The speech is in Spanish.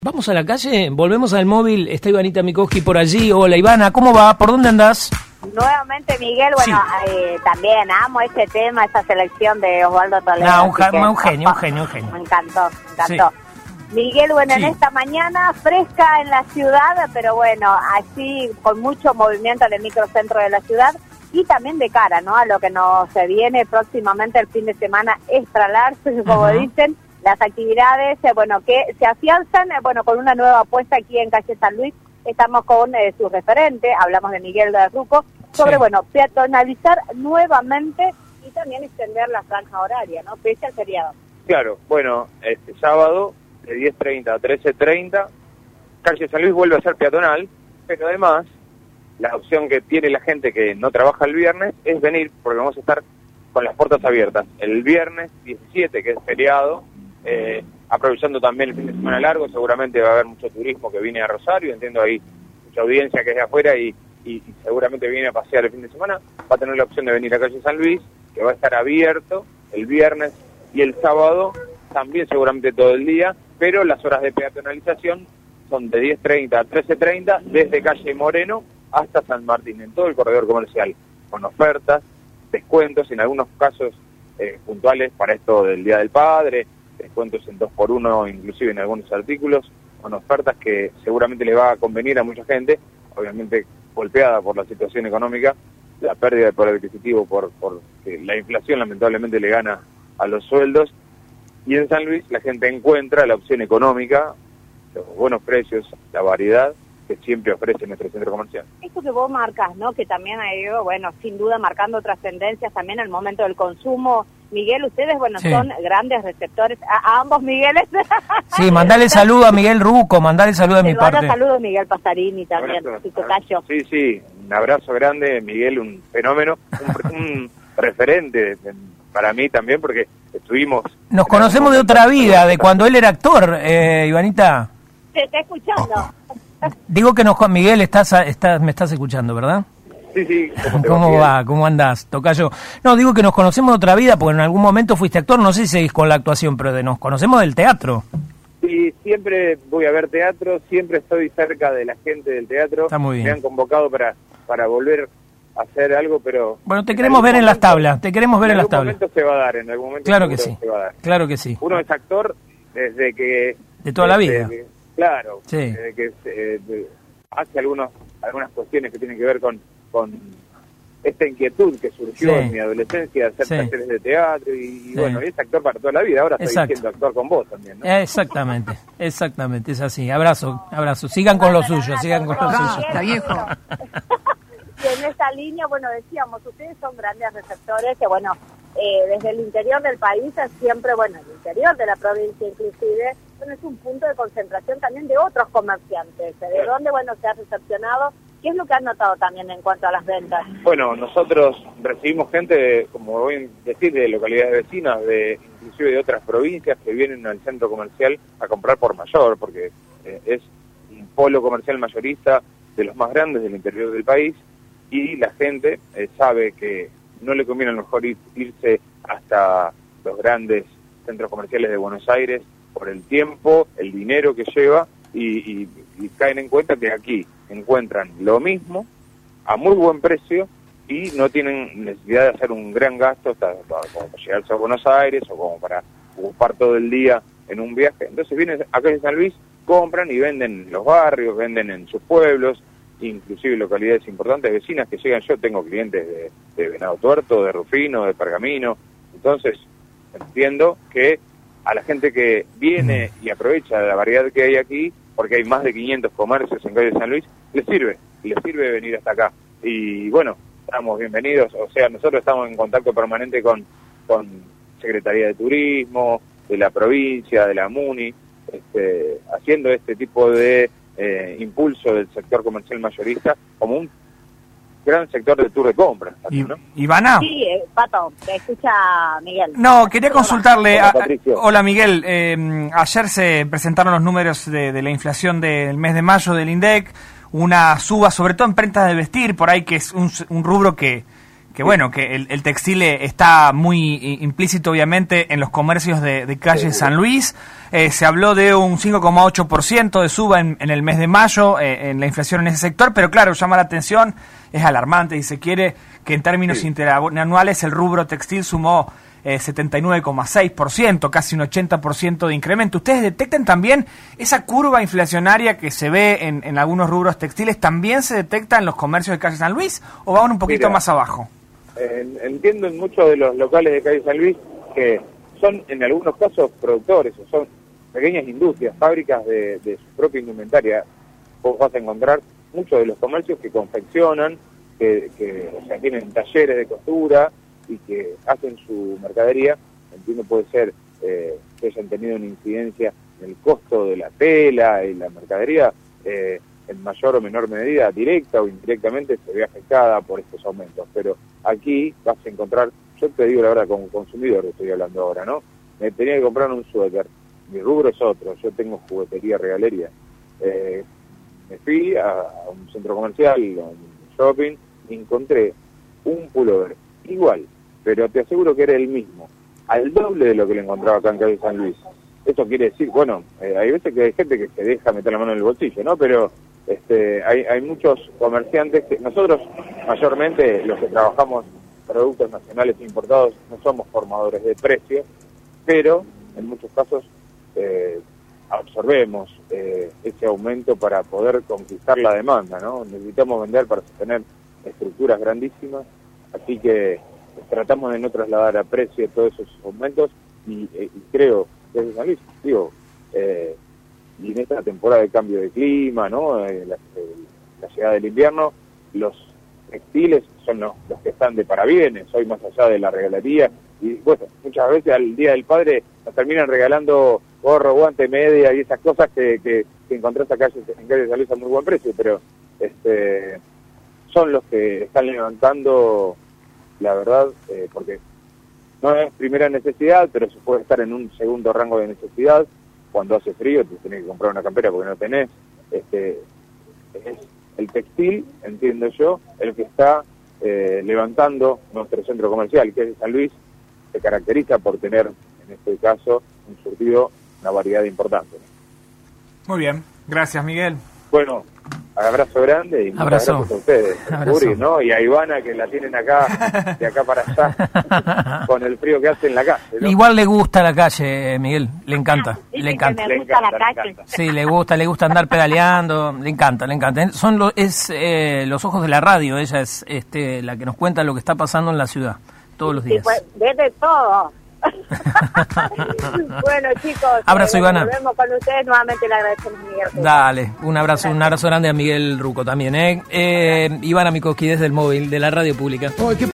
Vamos a la calle, volvemos al móvil, está Ivanita Mikoski por allí. Hola Ivana, ¿cómo va? ¿Por dónde andás? Nuevamente Miguel, bueno, sí. También amo este tema, esta selección de Osvaldo Toledo. No, un genio. Me encantó. Sí. Miguel, bueno, sí. En esta mañana fresca en la ciudad, pero bueno, así con mucho movimiento en el microcentro de la ciudad y también de cara, ¿no? A lo que nos viene próximamente el fin de semana extra large, como dicen. Las actividades, bueno, que se afianzan, bueno, con una nueva apuesta aquí en Calle San Luis. Estamos con su referente, hablamos de Miguel de Ruco, sobre, bueno, peatonalizar nuevamente y también extender la franja horaria, ¿no? Pese al feriado. Claro, bueno, este sábado de 10:30 a 13:30, Calle San Luis vuelve a ser peatonal, pero además, la opción que tiene la gente que no trabaja el viernes es venir, porque vamos a estar con las puertas abiertas. El viernes 17, que es feriado, aprovechando también el fin de semana largo, seguramente va a haber mucho turismo que viene a Rosario, entiendo ahí mucha audiencia que es de afuera y seguramente viene a pasear el fin de semana, va a tener la opción de venir a Calle San Luis, que va a estar abierto el viernes y el sábado, también seguramente todo el día, pero las horas de peatonalización son de 10:30 a 13:30, desde Calle Moreno hasta San Martín, en todo el corredor comercial, con ofertas, descuentos, en algunos casos puntuales para esto del Día del Padre, descuentos en 2x1, inclusive en algunos artículos, con ofertas que seguramente le va a convenir a mucha gente, obviamente golpeada por la situación económica, la pérdida de poder adquisitivo por que la inflación lamentablemente le gana a los sueldos, y en San Luis la gente encuentra la opción económica, los buenos precios, la variedad que siempre ofrece nuestro centro comercial. Esto que vos marcas, ¿no? Que también ha ido, bueno, sin duda marcando otras tendencias también al momento del consumo. Miguel, ustedes, bueno, sí, son grandes receptores, a ambos Migueles. Sí, mandale saludo a Miguel Ruco, mandale saludo de mi parte. Saludo a Miguel Pastarini también, tu tocayo. Sí, un abrazo grande, Miguel, un fenómeno, un referente para mí también, porque estuvimos... Nos conocemos de otra vida, de cuando él era actor, Ivanita. Te está escuchando. Digo que Miguel, me estás escuchando, ¿verdad? Sí. ¿Cómo va? ¿Cómo andás, tocayo? No, digo que nos conocemos de otra vida, porque en algún momento fuiste actor, no sé si seguís con la actuación, pero nos conocemos del teatro. Sí, siempre voy a ver teatro, siempre estoy cerca de la gente del teatro. Está muy bien. Me han convocado para volver a hacer algo, pero... Bueno, te queremos ver en las tablas, En algún momento se va a dar, en algún momento claro que sí, se va a dar. Claro que sí. Uno es actor desde que... De toda la vida. Claro, sí. Desde que hace algunas cuestiones que tienen que ver con esta inquietud que surgió en mi adolescencia de hacer talleres de teatro y bueno, es actor para toda la vida, ahora estoy siendo actor con vos también, ¿no? Exactamente, es así. Abrazo, sigan con lo suyo, Está viejo. Y en esa línea, bueno, decíamos, ustedes son grandes receptores que, bueno, desde el interior del país, siempre, bueno, el interior de la provincia inclusive, bueno, es un punto de concentración también de otros comerciantes, de dónde, bueno, se ha recepcionado. ¿Qué es lo que han notado también en cuanto a las ventas? Bueno, nosotros recibimos gente, como voy a decir, de localidades vecinas, inclusive de otras provincias que vienen al centro comercial a comprar por mayor, porque es un polo comercial mayorista de los más grandes del interior del país, y la gente sabe que no le conviene a lo mejor irse hasta los grandes centros comerciales de Buenos Aires por el tiempo, el dinero que lleva, y caen en cuenta que aquí encuentran lo mismo a muy buen precio y no tienen necesidad de hacer un gran gasto como para llegarse a Buenos Aires o como para ocupar todo el día en un viaje. Entonces vienen acá en San Luis, compran y venden en los barrios, venden en sus pueblos, inclusive localidades importantes vecinas que llegan. Yo tengo clientes de Venado Tuerto, de Rufino, de Pergamino. Entonces entiendo que a la gente que viene y aprovecha la variedad que hay aquí, porque hay más de 500 comercios en Calle San Luis, les sirve venir hasta acá. Y bueno, estamos bienvenidos, o sea, nosotros estamos en contacto permanente con Secretaría de Turismo, de la provincia, de la MUNI, haciendo este tipo de impulso del sector comercial mayorista como un gran sector de tour de compras, ¿no? Ivana. Sí, Pato, te escucha Miguel. No, quería consultarle. Hola Miguel, ayer se presentaron los números de la inflación del mes de mayo del INDEC, una suba sobre todo en prendas de vestir, por ahí que es un rubro que Que bueno, que el textil está muy implícito obviamente en los comercios de calle San Luis. Se habló de un 5,8% de suba en el mes de mayo en la inflación en ese sector, pero claro, llama la atención, es alarmante si se quiere, que en términos interanuales el rubro textil sumó 79,6%, casi un 80% de incremento. ¿Ustedes detectan también esa curva inflacionaria que se ve en algunos rubros textiles? ¿También se detecta en los comercios de calle San Luis o van un poquito más abajo? Entiendo en muchos de los locales de calle San Luis que son en algunos casos productores o son pequeñas industrias, fábricas de su propia indumentaria. Vos vas a encontrar muchos de los comercios que confeccionan, que o sea, tienen talleres de costura y que hacen su mercadería. Entiendo puede ser que hayan tenido una incidencia en el costo de la tela y la mercadería, en mayor o menor medida, directa o indirectamente, se ve afectada por estos aumentos. Pero aquí vas a encontrar, yo te digo la verdad, como consumidor estoy hablando ahora, ¿no? Me tenía que comprar un suéter, mi rubro es otro, yo tengo juguetería, regalería. Me fui a un centro comercial, a un shopping, y encontré un pullover igual, pero te aseguro que era el mismo, al doble de lo que le encontraba acá en calle San Luis. Esto quiere decir, bueno, hay veces que hay gente que se deja meter la mano en el bolsillo, ¿no? Pero hay muchos comerciantes que nosotros, mayormente los que trabajamos productos nacionales importados, no somos formadores de precios, pero en muchos casos absorbemos ese aumento para poder conquistar la demanda, ¿no? Necesitamos vender para sostener estructuras grandísimas, así que tratamos de no trasladar a precio todos esos aumentos y creo desde San Luis, digo, y en esta temporada de cambio de clima, ¿no? La llegada del invierno, los textiles son los que están de parabienes, hoy más allá de la regalería, y bueno, muchas veces al Día del Padre nos terminan regalando gorro, guante, media y esas cosas que encontrás acá en calle San Luis a muy buen precio, pero son los que están levantando, la verdad, porque no es primera necesidad, pero se puede estar en un segundo rango de necesidad. Cuando hace frío te tenés que comprar una campera porque no tenés. Es el textil, entiendo yo, el que está levantando nuestro centro comercial, que es San Luis, se caracteriza por tener, en este caso, un surtido, una variedad importante. Muy bien, gracias Miguel. Bueno, abrazo grande y muchas gracias a ustedes, Uri, ¿no? Y a Ivana, que la tienen acá, de acá para allá, con el frío que hace en la calle, ¿no? Igual le gusta la calle, Miguel, le encanta, le encanta. Me gusta la calle. Sí, le gusta andar pedaleando, le encanta. Son los ojos de la radio, ella es la que nos cuenta lo que está pasando en la ciudad, todos los días. Sí, pues, desde todo. Bueno, chicos, abrazo, Ivana. Nos vemos con ustedes, nuevamente le agradecemos, Miguel. Dale, un abrazo grande a Miguel Ruco también, Ivana Mikoski desde el móvil de la radio pública.